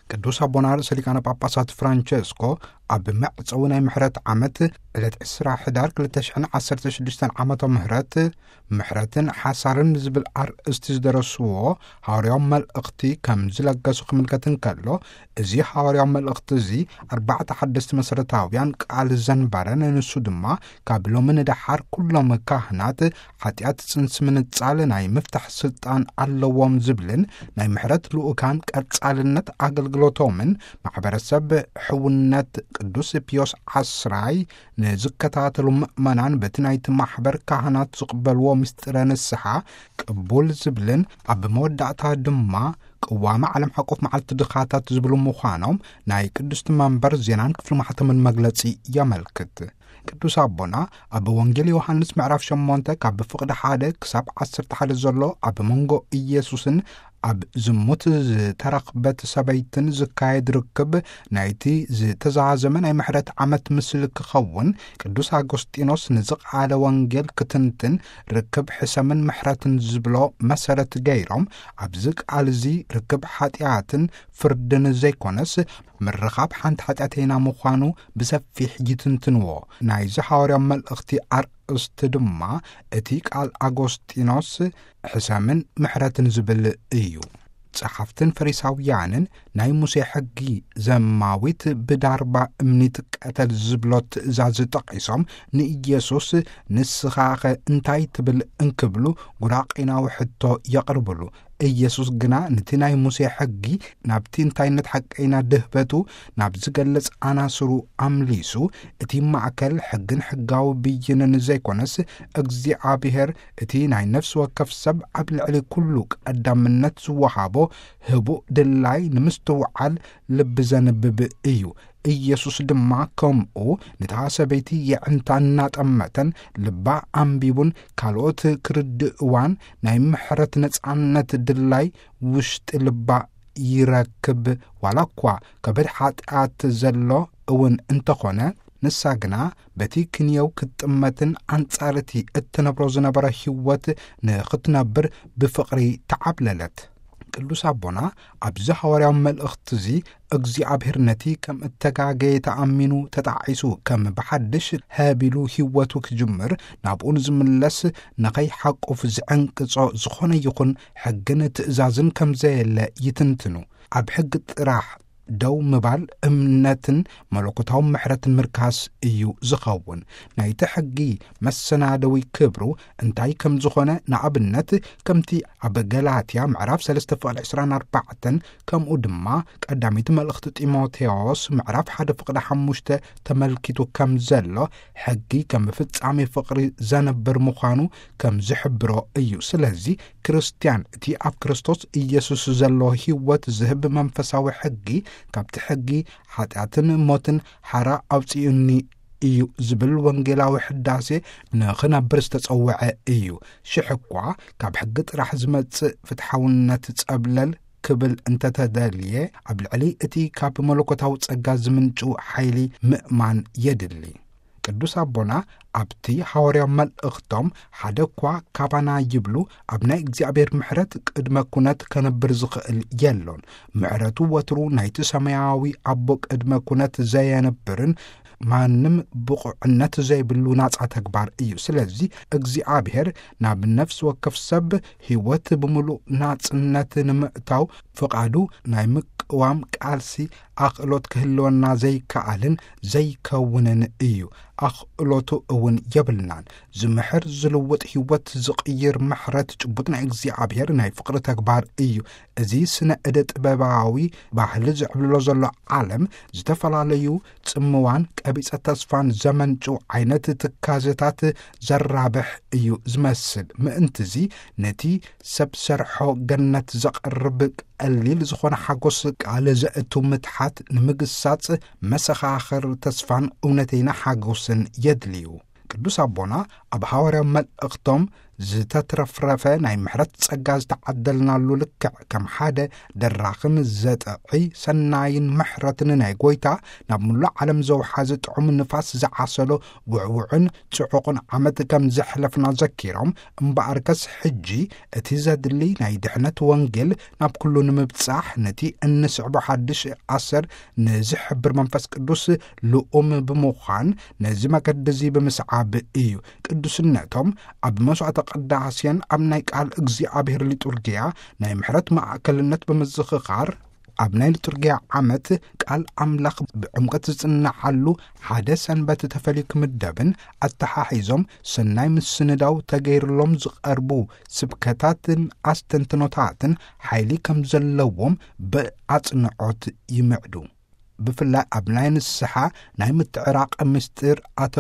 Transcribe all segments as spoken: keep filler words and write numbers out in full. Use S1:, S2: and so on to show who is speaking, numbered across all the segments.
S1: ቅዱስ አቡነ ርእሰ ሊቃነ ጳጳሳት ፍራንቸስኮ ኣብ መዕፀው ናይ ምሕረት ዓመት ዕለት عشرة ሕዳር ሁለት ሺህ ዓሰርተ ሽዱሽተ ዓመተ ምህረት ምሕረትን ሓሳርን ዝብል ኣርእስቲ ዝደረስዎ ሐዋርያዊ መልእኽቲ ከም ዝለገሱ ክምልከትን ከሎ እዚ ሐዋርያዊ መልእኽቲ እዚ ኣርባዕተ ሓደስቲ መሰረታውያን ቃል ዘንበረን ንሱ ድማ ካብ ሎሚ ንድሓር ኩሎም ካህናት ኃጢአት ጽንስ ምንጻል ናይ ምፍታሕ ስልጣን ኣለዎም ዝብልን ናይ ምሕረት ልኡካን ቀጻልነት ኣገልግሎቶምን ማሕበረሰብ ሕውነት ቅዱስ ፒዮስ ዓስራይ ንዝከታተሉ ምእመናን በቲ ናይቲ ማሕበር ካህናት ዝቕበልዎ ምስጢረ ንስሓ ቅቡል ዝብልን ኣብ መወዳእታ ድማ ቅዋመ ዓለም ሓቆፍ መዓልቲ ድኻታት ዝብሉ ምዃኖም ናይ ቅዱስ መንበር ዜናን ክፍሊ ማሕተምን መግለጺ ያመልክት። ቅዱስ አቦና ኣብ ወንጌል ዮሐንስ ምዕራፍ ሸሞንተ ካብ ፍቅደ ሓደ ክሳብ ዓሰርተ ሓደ ዘሎ ኣብ መንጎ ኢየሱስን ኣብ ዝሙት ዝተረኽበት ሰበይትን ዝካየድ ርክብ ናይቲ ዝተዛዘመ ናይ ምሕረት ዓመት ምስሊ ክኸውን ቅዱስ አጎስጢኖስ ንዝቃለ ወንጌል ክትንትን ርክብ ሕሰምን ምሕረትን ዝብሎ መሰረት ገይሮም ኣብዚ ቃል እዚ ርክብ ኃጢአትን ፍርድን ዘይኮነስ ምርኻብ ሓንቲ ኃጢአተና ምዃኑ ብሰፊሕ ይትንትንዎ። ናይዚ ሐዋርያዊ መልእኽቲ ኣርእስቲ ድማ እቲ ቃል አጎስጢኖስ ሕሰምን ምሕረትን ዝብል እዩ። ጸሓፍትን ፈሪሳውያንን ናይ ሙሴ ሕጊ ዘማዊት ብዳርባ እምኒ ትቀተል ዝብሎ ትእዛዝ ጠቂሶም ንኢየሱስ ንስኻኸ እንታይ ትብል እንክብሉ ጉራቂናዊ ሕቶ የቕርብሉ። ኢየሱስ ግና ነቲ ናይ ሙሴ ሕጊ ናብቲ እንታይነት ሓቀይና ድህበቱ ናብ ዝገለጽ ኣናስሩ ኣምሊሱ እቲ ማዕከል ሕግን ሕጋዊ ብይንን ዘይኮነስ እግዚኣብሔር እቲ ናይ ነፍሲ ወከፍ ሰብ ኣብ ልዕሊ ኩሉ ቀዳምነት ዝወሃቦ ህቡእ ድላይ ንምስትውዓል ልቢ ዘንብብ እዩ። ኢየሱስ ድማ ከምኡ ነታ ሰበይቲ የዕንታ እናጠመተን ልባ ኣንቢቡን ካልኦት ክርድእዋን ናይ ምሕረት ነጻነት ድላይ ውሽጢ ልባ ይረክብ ዋላ እኳ ከበድ ኃጢአት ዘሎ እውን እንተኾነ ንሳ ግና በቲ ክንየው ክትጥመትን አንጻርቲ እትነብሮ ዝነበረ ህይወት ንኽትነብር ብፍቕሪ ተዓብለለት። ቅዱስ አቦና ኣብዚ ሐዋርያዊ መልእኽቲ እዚ እግዚአብሔር ነቲ ከም እተጋገየ ተኣሚኑ ተጣዒሱ ከም ብሓድሽ ሃቢሉ ህይወቱ ክጅምር ናብኡን ዝምለስ ነኸይ ሓቁፍ ዝዕንቅጾ ዝኾነ ይኹን ሕግን ትእዛዝን ከም ዘየለ ይትንትኑ። ኣብ ሕጊ ጥራሕ ደው ምባል እምነትን መለኮታዊ ምሕረትን ምርካስ እዩ ዝኸውን። ናይቲ ሕጊ መሰናደዊ ክብሩ እንታይ ከም ዝኾነ ንኣብነት ከምቲ ኣብ ገላትያ ምዕራፍ ሰለስተ ፍቕዲ ዕስራን ኣርባዕተን ከምኡ ድማ ቀዳሚት መልእኽቲ ጢሞቴዎስ ምዕራፍ ሓደ ፍቕዲ ሓሙሽተ ተመልኪቱ ከም ዘሎ ሕጊ ከም ፍጻሜ ፍቕሪ ዘነብር ምዃኑ ከም ዝሕብሮ እዩ። ስለዚ ክርስቲያን እቲ ኣብ ክርስቶስ ኢየሱስ ዘሎ ህይወት ዝህብ መንፈሳዊ ሕጊ ካብቲ ሕጊ ኃጢአትን ሞትን ሓራ ኣውፂኡኒ እዩ ዝብል ወንጌላዊ ሕዳሴ ንኽነብር ዝተጸውዐ እዩ። ሽሕ እኳ ካብ ሕጊ ጥራሕ ዝመጽእ ፍትሓውነት ጸብለል ክብል እንተተደልየ ኣብ ልዕሊ እቲ ካብ መለኮታዊ ጸጋ ዝምንጩ ሓይሊ ምእማን የድሊ። ቅዱስ አቦና ኣብቲ ሐዋርያዊ መልእኽቶም ሓደ እኳ ካባና ይብሉ ኣብ ናይ እግዚኣብሔር ምሕረት ቅድመ ኩነት ከነብር ዝኽእል የሎን። ምሕረቱ ወትሩ ናይቲ ሰማያዊ ኣቦ ቅድመ ኩነት ዘየነብርን ማንም ብቑዕነት ዘይብሉ ናጻ ተግባር እዩ። ስለዚ እግዚኣብሔር ናብ ነፍሲ ወከፍ ሰብ ህይወት ብምሉእ ናጽነት ንምእታው ፍቓዱ ናይ ምቅዋም ቃልሲ ኣኽእሎት ክህልወና ዘይከኣልን ዘይከውንን እዩ። ኣኽእሎቱ እውን የብልናን። ዝምሕር ዝልውጥ ህይወት ዝቕይር ምሕረት ጭቡጥ ናይ እግዚኣብሔር ናይ ፍቕሪ ተግባር እዩ። እዚ ስነ ዕደ ጥበባዊ ባህሊ ዝዕብልሎ ዘሎ ዓለም ዝተፈላለዩ ጽምዋን ቀቢጸ ተስፋን ዘመንጩ ዓይነት ትካዘታት ዘራብሕ እዩ ዝመስል። ምእንቲ እዚ ነቲ ሰብ ሰርሖ ገነት ዘቐርብ ቀሊል ዝኾነ ሓጎስ ቃል ዘእቱ ምትሓት ንምግሳጽ መሰኻኽር ተስፋን እውነተይና ሓጎስን የድልዩ። ቅዱስ አቦና ኣብ ሐዋርያዊ መልእኽቶም ዝተትረፍረፈ ናይ ምሕረት ጸጋ ዝተዓደልናሉ ልክዕ ከም ሓደ ደራኽን ዘጥዒ ሰናይን ምሕረትን ናይ ጐይታ ናብ ሙሉእ ዓለም ዘውሓዘ ጥዑም ንፋስ ዝዓሰሎ ውዕውዕን ጽዑቕን ዓመት ከም ዘሕለፍና ዘኪሮም እምበኣርከስ ሕጂ እቲ ዘድሊ ናይ ድሕነት ወንጌል ናብ ኩሉ ንምብጻሕ ነቲ እንስዕቦ ሓድሽ ኣሰር ንዝሕብር መንፈስ ቅዱስ ልኡም ብምዃን ነዚ መገዲ እዚ ብምስዓብ እዩ። ቅዱስነቶም ኣብ መስዋዕተ ቅዳሴን ኣብ ናይ ቃል እግዚኣብሔር ሊጡርግያ ናይ ምሕረት ማእከልነት ብምዝኽኻር ኣብ ናይ ሊጡርግያ ዓመት ቃል ኣምላኽ ብዕምቀት ዝጽንዓሉ ሓደ ሰንበት ተፈልዩ ክምደብን ኣተሓሒዞም ሰናይ ምስንዳው ተገይርሎም ዝቐርቡ ስብከታትን ኣስተንትኖታትን ሓይሊ ከም ዘለዎም ብኣጽንዖት ይምዕዱ። ብፍላይ ኣብ ናይ ንስሓ ናይ ምትዕራቕ ምስጢር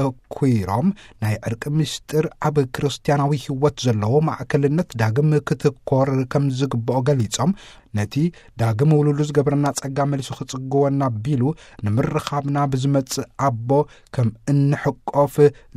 S1: ኣተኲሮም ናይ ዕርቂ ምስጢር ኣብ ክርስትያናዊ ህይወት ዘለዎ ማእከልነት ዳግም ክትኰር ከም ዝግብኦ ገሊጾም ነቲ ዳግም ውሉሉ ዝገበረና ጸጋ መሊሱ ክጽግወና ቢሉ ንምርኻብና ብዝመጽእ ኣቦ ከም እንሕቆፍ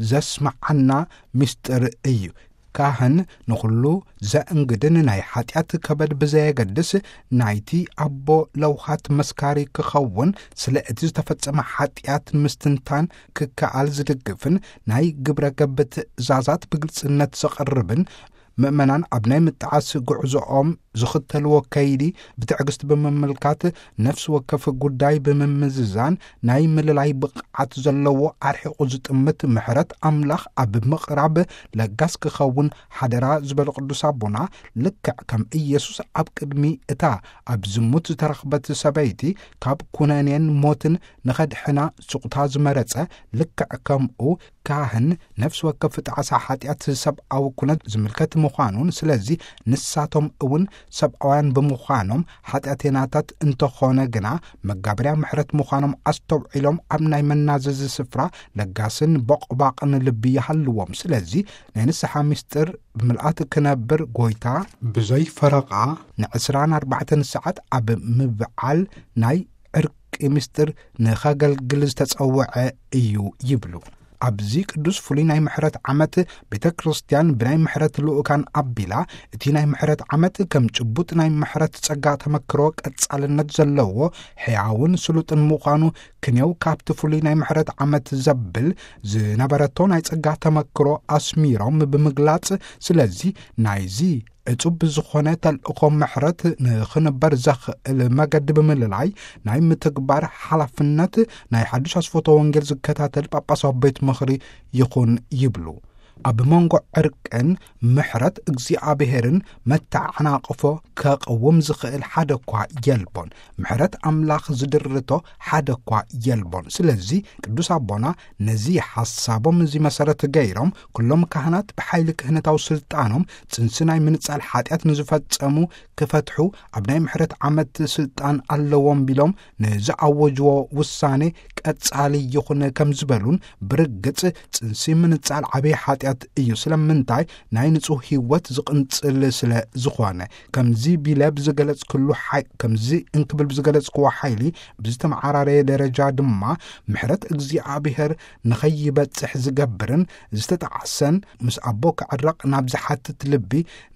S1: ዘስማዓና ምስጢር እዩ። ካህን ንኹሉ ዘእንግድን ናይ ሓጢአት ከበድ ብዘየገድስ ናይቲ ኣቦ ለውሃት መስካሪ ክኸውን ስለ እቲ ዝተፈጸመ ሓጢአት ምስትንታን ክከኣል ዝድግፍን ናይ ግብረ ገብ ትእዛዛት ብግልጽነት ዘቐርብን ምእመናን ኣብ ናይ ምጥዓስ ጉዕዞኦም ዝኽተልዎ ከይዲ ብትዕግስቲ ብምምልካት ነፍሲ ወከፍ ጉዳይ ብምምዝዛን ናይ ምልላይ ብቕዓት ዘለዎ ኣርሒቑ ዝጥምት ምሕረት ኣምላኽ ኣብ ምቕራብ ለጋስ ክኸውን ሓደራ ዝበሉ ቅዱስ ኣቦና ልክዕ ከም ኢየሱስ ኣብ ቅድሚ እታ ኣብ ዝሙት ዝተረኽበት ሰበይቲ ካብ ኩነኔን ሞትን ንኸድሕና ስቑታ ዝመረጸ ልክዕ ከምኡ ካህን ነፍሲ ወከፍ ጣዓሳ ሓጢአት ሰብኣዊ ኩነት ዝምልከት ምዃኑን ስለዚ ንሳቶም እውን ሰብኣውያን ብምዃኖም ሓጢአቴናታት እንተኾነ ግና መጋበርያ ምሕረት ምዃኖም ኣስተውዒሎም ኣብ ናይ መናዘዚ ስፍራ ለጋስን በቕባቕን ልቢ ይሃልዎም። ስለዚ ናይ ንስሓ ምስጢር ብምልኣት ክነብር ጐይታ ብዘይ ፈረቓ ንዕስራን ኣርባዕተን ሰዓት ኣብ ምብዓል ናይ ዕርቂ ምስጢር ንኸገልግል ዝተጸውዐ እዩ ይብሉ። ኣብዚ ቅዱስ ፍሉይ ናይ ምሕረት ዓመት ቤተ ክርስቲያን ብናይ ምሕረት ልኡካን ኣቢላ እቲ ናይ ምሕረት ዓመት ከም ጭቡጥ ናይ ምሕረት ጸጋ ተመክሮ ቀጻልነት ዘለዎ ሕያውን ስሉጥን ምዃኑ ክንየው ካብቲ ፍሉይ ናይ ምሕረት ዓመት ዘብል ዝነበረቶ ናይ ጸጋ ተመክሮ ኣስሚሮም ብምግላጽ ስለዚ ናይዚ እጹብ ዝኾነ ተልእኮ ምሕረት ንኽንበር ዘኽእል መገዲ ብምልላይ ናይ ምትግባር ሓላፍነት ናይ ሓድሽ ኣስፎቶ ወንጌል ዝከታተል ጳጳሳዊ ቤት ምኽሪ ይኹን ይብሉ። ኣብ መንጎ ዕርቅን ምሕረት እግዚኣብሔርን መተዓናቕፎ ከቕውም ዝኽእል ሓደ እኳ የልቦን። ምሕረት ኣምላኽ ዝድርቶ ሓደ እኳ የልቦን። ስለዚ ቅዱስ ኣቦና ነዚ ሓሳቦም እዚ መሰረት ገይሮም ኩሎም ካህናት ብሓይሊ ክህነታዊ ስልጣኖም ጽንሲ ናይ ምንጻል ሓጢአት ንዝፈጸሙ ክፈትሑ ኣብ ናይ ምሕረት ዓመት ስልጣን ኣለዎም ቢሎም ንዝኣወጅዎ ውሳኔ ቀጻሊ ይኹን ከም ዝበሉን ብርግጽ ጽንሲ ምንጻል ዓበይ ሓጢአት እዩ ስለምንታይ ናይ ንጹህ ህይወት ዝቕንጽል ስለ ዝኾነ ከምዚ ቢለ ብዝገለጽ ኩሉ ሓይ ከምዚ እንክብል ብዝገለጽ ክዋ ሓይሊ ብዝተመዓራረየ ደረጃ ድማ ምሕረት እግዚኣብሔር ንኸይበጽሕ ዝገብርን ዝተጣዓሰን ምስ ኣቦ ክዕረቕ ናብ ዝሓትት ልቢ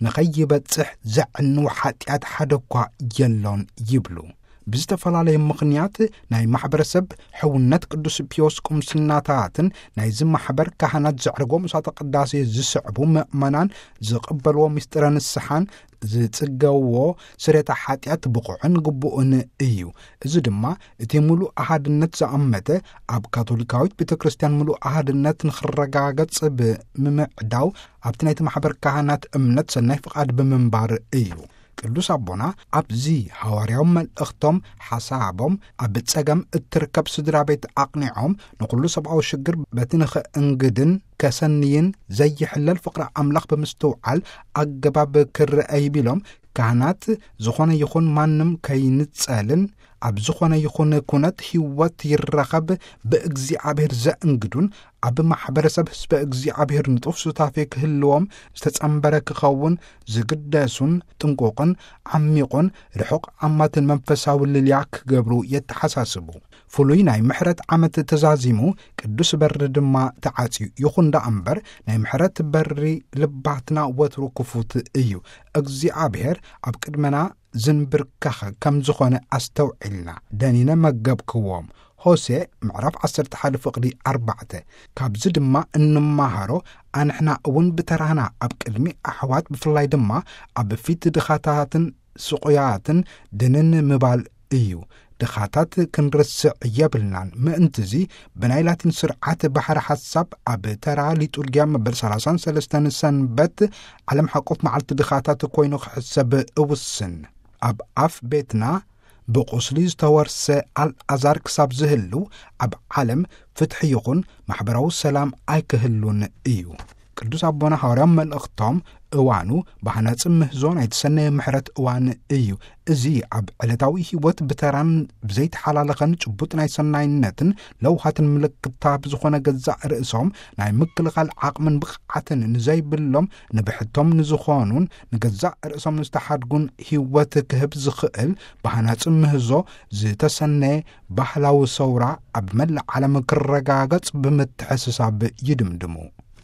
S1: ንኸይበጽሕ ዘዕንው ሓጢአት ሓደ እኳ የሎን ይብሉ። ብዝተፈላለየ ምኽንያት ናይ ማሕበረሰብ ሕውነት ቅዱስ ፒዮስ ቁምስናታትን ናይዚ ማሕበር ካህናት ዘዕርጎ መስዋዕተ ቅዳሴ ዝስዕቡ ምእመናን ዝቕበልዎ ምስጢረ ንስሓን ዝጽገውዎ ስሬታ ሓጢአት ብቑዕን ግቡእን እዩ። እዚ ድማ እቲ ሙሉእ ኣሃድነት ዝኣመተ ኣብ ካቶሊካዊት ቤተ ክርስቲያን ሙሉእ ኣሃድነት ንኽረጋገጽ ብምምዕዳው ኣብቲ ናይቲ ማሕበር ካህናት እምነት ሰናይ ፍቓድ ብምንባር እዩ። ቅዱስ ኣቦና ኣብዚ ሐዋርያዊ መልእኽቶም ሓሳቦም ኣብ ጸገም እትርከብ ስድራ ቤት ኣቕኒዖም ንኹሉ ሰብኣዊ ሽግር በቲ ንኽእንግድን ከሰንይን ዘይሕለል ፍቕሪ ኣምላኽ ብምስትውዓል ኣገባብ ክርአ ይቢሎም ካህናት ዝኾነ ይኹን ማንም ከይንጸልን ኣብ ዝኾነ ይኹን ኩነት ህይወት ይረኸብ ብእግዚአብሔር ዘእንግዱን ኣብ ማሕበረሰብ ህዝቢ እግዚአብሔር ንጡፍ ሱታፌ ክህልዎም ዝተጸምበረ ክኸውን ዝግደሱን ጥንቁቕን ዓሚቑን ርሑቕ ዓማትን መንፈሳዊ ልልያ ክገብሩ የተሓሳስቡ ፍሉይ ናይ ምሕረት ዓመት ተዛዚሙ ቅዱስ በሪ ድማ ተዓጽዩ ይኹን ዳ እምበር ናይ ምሕረት በሪ ልባትና ወትሩ ክፉት እዩ እግዚአብሔር ኣብ ቅድመና ዝንብርከኸ ከም ዝኾነ ኣስተውዒልና ደኒነ መገብክዎም ሆሴ ምዕራፍ ዓሰርተ ሓደ ፍቕዲ ኣርባዕተ ካብዚ ድማ እንመሃሮ ኣንሕና እውን ብተራህና ኣብ ቅድሚ ኣሕዋት ብፍላይ ድማ ኣብ ፊት ድኻታትን ስቑያትን ድንን ምባል እዩ ድኻታት ክንርስዕ የብልናን ምእንትዚ ብናይ ላቲን ስርዓት ባሕሪ ሓሳብ ኣብ ተራ ሊጡርግያ መበል ሰላሳን ሰለስተን ሰንበት ዓለም ሓቆፍ መዓልቲ ድኻታት ኮይኑ ክሕሰብ እውስን ኣብ ኣፍ ቤትና ብቁስሊ ዝተወርሰ ኣልዓዛር ክሳብ ዝህሉ ኣብ ዓለም ፍትሒ ይኹን ማሕበራዊ ሰላም ኣይክህሉን እዩ ቅዱስ ኣቦና ሐዋርያዊ መልእኽቶም እዋኑ ባህናጽ ምህዞ ናይ ተሰነየ ምሕረት እዋን እዩ እዚ ኣብ ዕለታዊ ህይወት ብተራን ብዘይተሓላለኸን ጭቡጥ ናይ ሰናይነትን ለውሃትን ምልክታ ብዝኾነ ገዛእ ርእሶም ናይ ምክልኻል ዓቕምን ብቕዓትን ንዘይብሎም ንብሕቶም ንዝኾኑን ንገዛእ ርእሶም ንዝተሓድጉን ህይወት ክህብ ዝኽእል ባህናጽ ምህዞ ዝተሰነየ ባህላዊ ሰውራ ኣብ መላእ ዓለም ክረጋገጽ ብምትሕስሳብ ይድምድሙ